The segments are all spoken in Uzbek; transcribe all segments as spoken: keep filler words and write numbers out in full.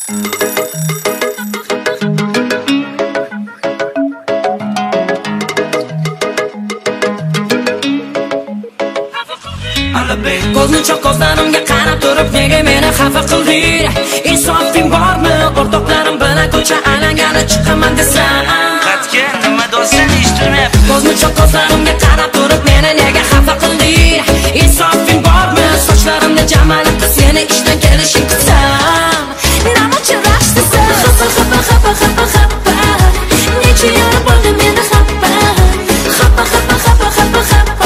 Ko'zni choq ko'zlarimga qarab turib nega meni xafa qilding? Insofing bormi? O'rtoqlarim bilan ko'cha aylangani chiqaman desam. Qatga nima do'ssan eshitmayapman. Ko'zni choq ko'zlarimga qarab turib meni nega xafa qilding? Insofing bormi? Sochlarimni jamalib seni ishdan kelishing kutsam. Namochi rashtisan. Xafa xafa xafa xafa xafa. Necha yil bo'ldi meni xafa. Xafa xafa xafa xafa xafa.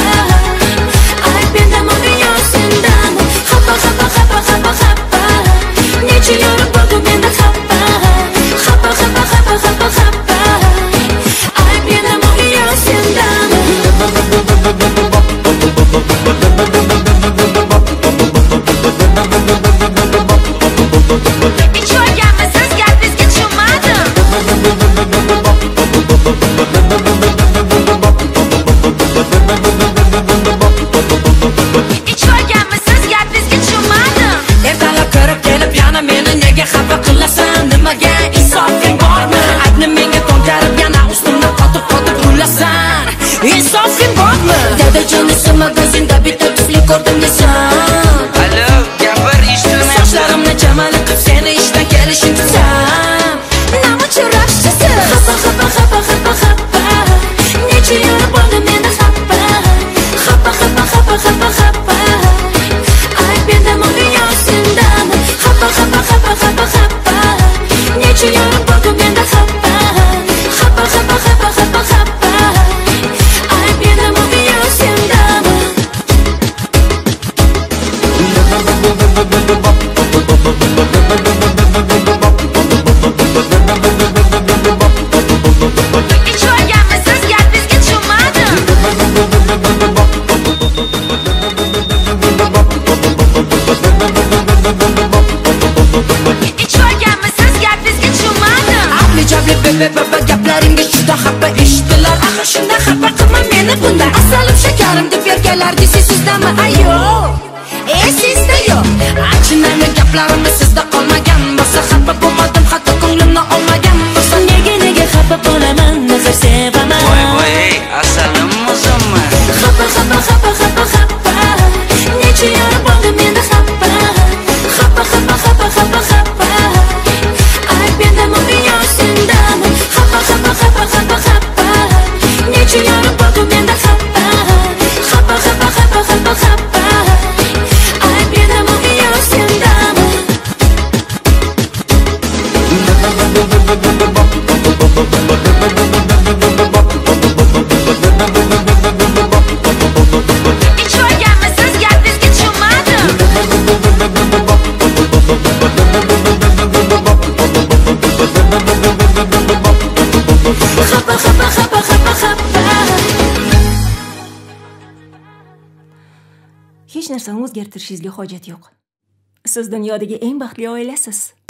Necha yil bo'ldi meni xafa. Xafa xafa xafa xafa xafa. Ayb menami yo sendami? Ichyorganmi siz gapingizga tushunmadim. Ichyorganmi siz gapingizga tushunmadim. Ertalab ko'rib kelib yana meni nega xafa qilasan? Nimaga insofing bormi? Aybni menga to'ntarib yana ustimdan qotib qotib ulasan. Insofing bormi? Dadajonisi magazinda bitta tufli ko'rdim desam. Alo, gapir eshitmayapman. Sochlarimni jamalib seni ishdan kelishing tutsam. Namochi rashtisan. Xafa xafa xafa xafa xafa. Necha yil bo'ldi meni xafa. Xafa xafa xafa xafa xafa. Ayb menami yo sendami? Xafa xafa xafa xafa xafa. Necha yil bo'ldi meni xafa. Xafa xafa xafa xafa xafa. Ayb menami yo sendami? Ichyorganmi siz gapingizga tushunmadim. Ichyorganmi siz gapingizga tushunmadim. Aqli jabli bebe bebe gaplaringiz juda xafa eshitdilar. Axir shunda xafa qilma meni bunda. Asalim shakarim deb berganlar desiz sizdami ayo? Ey sizda yo'q. Achinarli gaplarimni sizda qolmagan. Bo'lsa xafa bo'lmadim, hatto ko'nglimni olmagan. Bo'lsa nega nega xafa bo'laman? Nazar sevaman. Voy voy, asalim o'zimman. Xafa xafa xafa xafa xafa. Necha yil bo'ldi meni xafa. Xafa xafa xafa xafa xafa. Ayb menami yo sendami? Xafa xafa xafa xafa xafa. Necha yil bo'ldi meni xafa. Xafa xafa xafa xafa xafa. Ayb menami yo sendami? Ichyorganmi siz gapingizga tushunmadim. Xafa xafa xafa xafa xafa. Hech narsani o'zgartirishingizga hojat yo'q. Siz dunyodagi eng baxtli oilasiz.